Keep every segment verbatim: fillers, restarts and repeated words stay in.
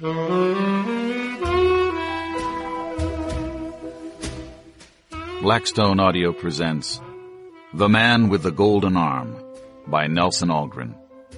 Blackstone Audio presents The Man with the Golden Arm by Nelson Algren.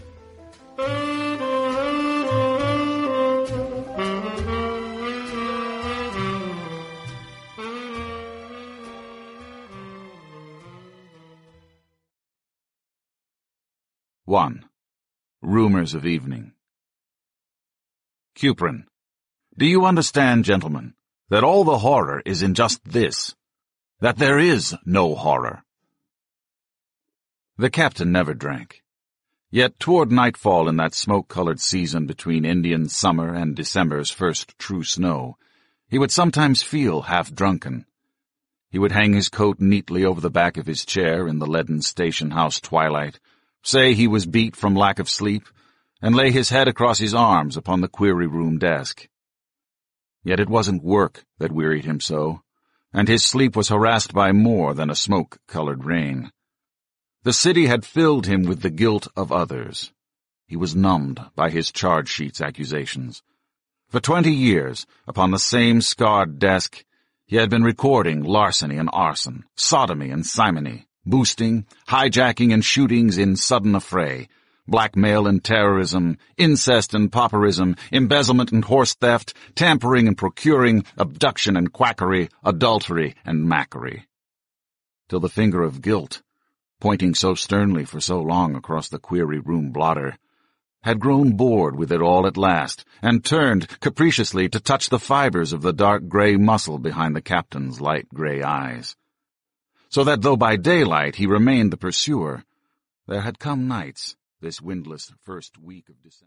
One. Rumors of Evening. Cuprin. Do you understand, gentlemen, that all the horror is in just this, that there is no horror? The captain never drank. Yet toward nightfall in that smoke-colored season between Indian summer and December's first true snow, he would sometimes feel half-drunken. He would hang his coat neatly over the back of his chair in the leaden station-house twilight, say he was beat from lack of sleep, and lay his head across his arms upon the query-room desk. Yet it wasn't work that wearied him so, and his sleep was harassed by more than a smoke-colored rain. The city had filled him with the guilt of others. He was numbed by his charge sheet's accusations. For twenty years, upon the same scarred desk, he had been recording larceny and arson, sodomy and simony, boosting, hijacking and shootings in sudden affray, blackmail and terrorism, incest and pauperism, embezzlement and horse theft, tampering and procuring, abduction and quackery, adultery and mackery. Till the finger of guilt, pointing so sternly for so long across the query-room blotter, had grown bored with it all at last, and turned capriciously to touch the fibers of the dark gray muscle behind the captain's light gray eyes. So that though by daylight he remained the pursuer, there had come nights, this windless first week of December.